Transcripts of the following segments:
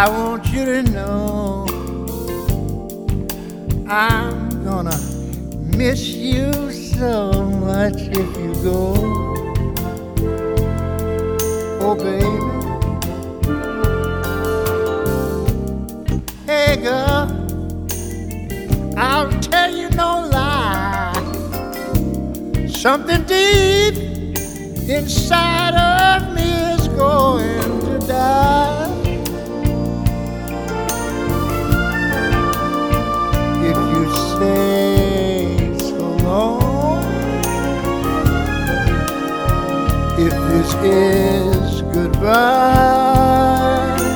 I want you to know I'm gonna miss you so much if you go. Oh, baby. Hey, girl, I'll tell you no lie. Something deep inside of me is going to die. If you say so long, if this is goodbye,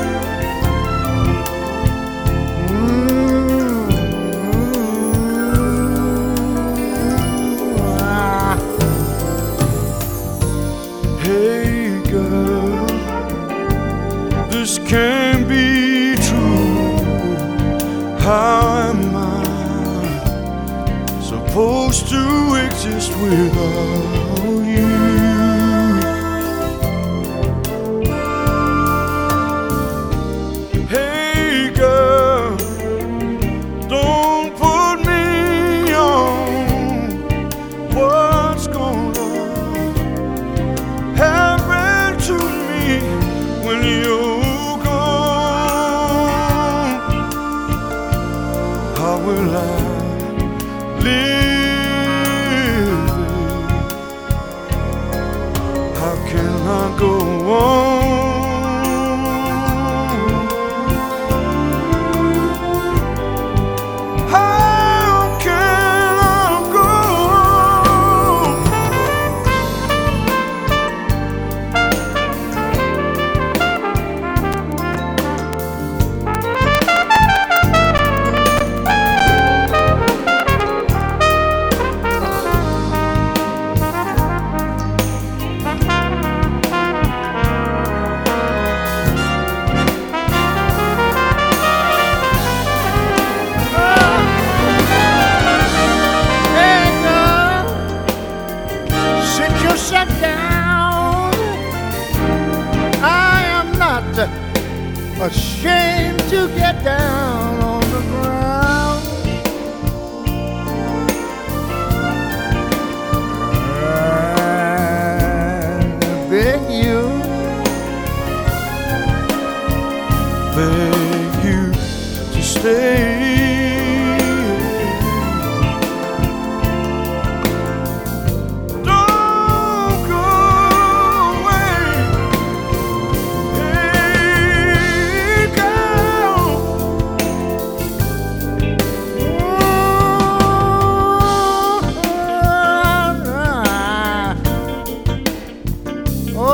hey girl, this can't be true. How am I supposed to exist without you? Hey girl, don't put me on what's gonna happen to me when you're gone. How will I live? How can I go on? How can I go on? Sit down. I am not ashamed to get down on the ground. And beg you to stay. Oh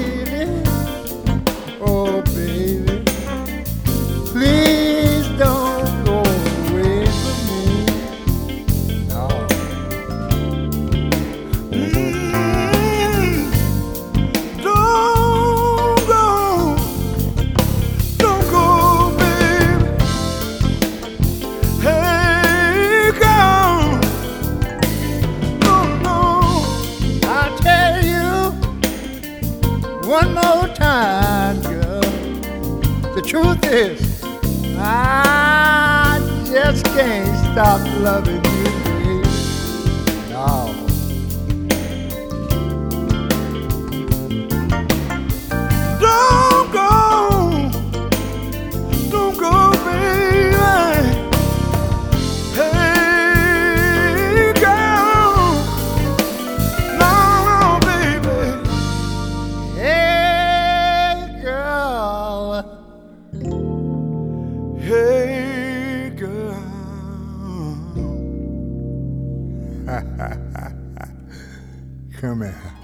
baby, please don't go away from me. No. Don't go, baby. Hey girl, no. I tell you one more time, girl. The truth is, I just can't stop loving you, baby. No. Don't go, baby. Hey girl, no, baby. Hey, girl. Hey girl. Come here.